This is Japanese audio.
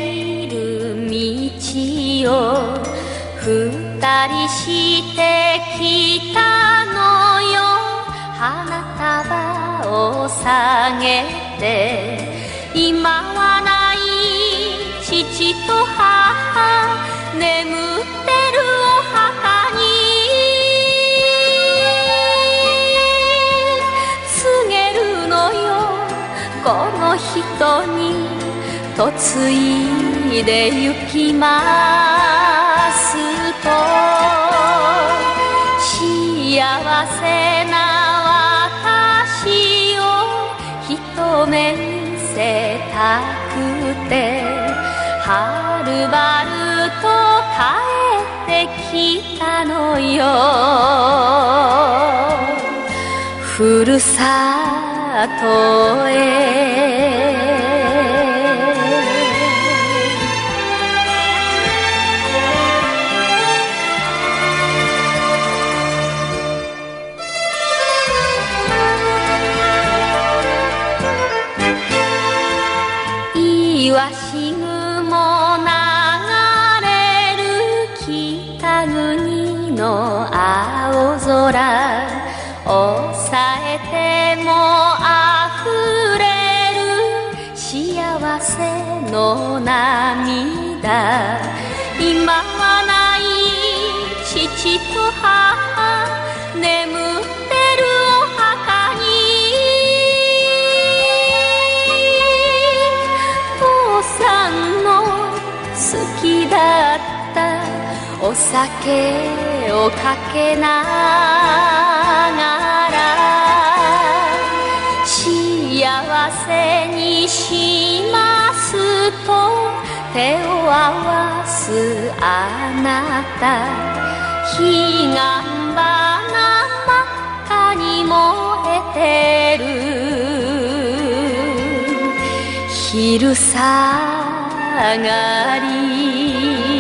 いる道を二人してきたのよ。花束を下げて今はない父と母、眠ってるお墓に告げるのよ。この人に嫁いでゆきますと、幸せな私を一目見せたくて、はるばると帰ってきたのよ。ふるさとへ岩し雲流れる北国の青空、抑えてもあふれる幸せの涙。今はない父と母、眠ってるお墓にさんの好きだったお酒をかけながら幸せにしますと手を合わすあなた、彼岸花真っ赤に燃えてる。昼下がり